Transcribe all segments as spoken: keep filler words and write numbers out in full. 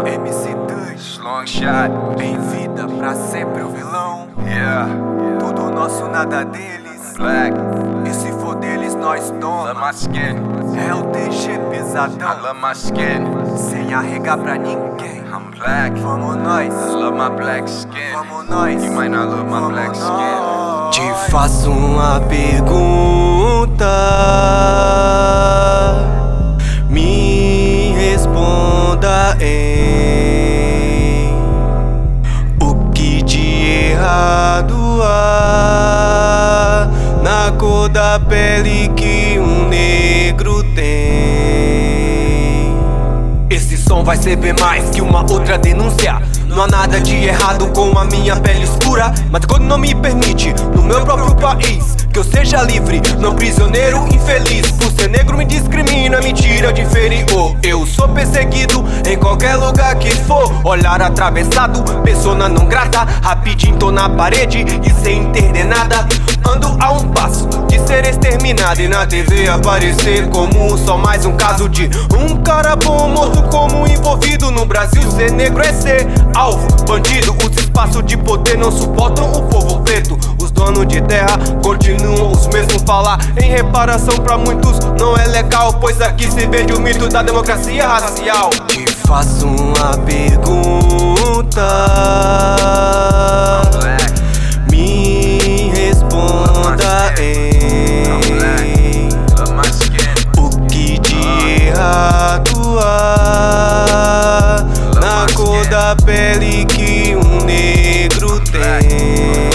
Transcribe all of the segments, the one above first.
M C dois, Long shot. em vida, pra sempre o vilão. Yeah. Tudo nosso, nada deles. Black. E se for deles, nós Love toma. my skin. É o T G I pesadão, love my skin. sem arregar pra ninguém. I'm black. Vamos nós, I love my black skin. vamos nós. You might not love my Vamos black skin. nós. Te faço uma pergunta, me responda em o que de errado há na cor da pele que um negro tem. Esse som vai ser bem mais que uma outra denúncia. Não há nada de errado com a minha pele escura, mas quando não me permite, no meu próprio país, que eu seja livre, não prisioneiro infeliz. Por ser negro me discrimina, me tira de inferior. Eu sou perseguido em qualquer lugar que for. Olhar atravessado, persona não grata. Rapidinho tô na parede e sem entender nada. Ando a um passo de ser exterminado e na T V aparecer como só mais um caso de um cara bom morto como envolvido. No Brasil ser negro é ser alvo, bandido. Os espaços de poder não suportam o povo preto. Os donos de terra continuam os mesmos. Falar em reparação pra muitos não é legal, pois aqui se vende o mito da democracia racial. Te faço uma pergunta, me responda em o que de errado há na cor da pele que um negro tem.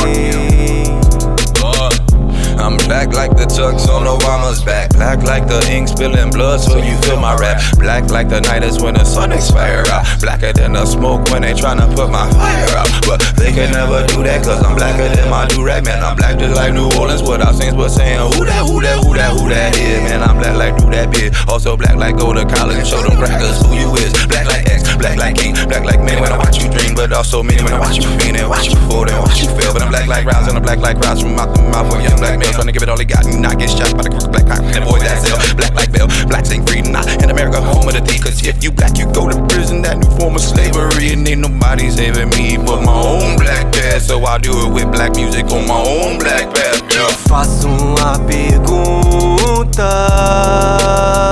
I'm black like the tux on Obama's back. Black like the ink spilling blood so you feel my rap. Black like the night is when the sun expire out. Blacker than the smoke when they tryna put my fire out. But they can never do that cause I'm blacker than my do-rag. Man, I'm black just like New Orleans without saints but saying who that, who that, who that, who that is. Man, I'm black like do that bitch. Also black like go to college and show them crackers who you is. Black like X, black like King, black like me when I watch you dream. But also me when I watch you fiend and watch you fall and watch you fail. But I'm black like Rouse and I'm black like Rouse from mouth to mouth when young black male trying to give it all he got and not get shot by the crooked black cock and boys that sell. Black like Bell, blacks ain't free, not in America, home of the thief. Cause if you black, you go to prison, that new form of slavery. And ain't nobody saving me but my own black past. So I do it with black music on my own black path. Yeah. Faço uma pergunta,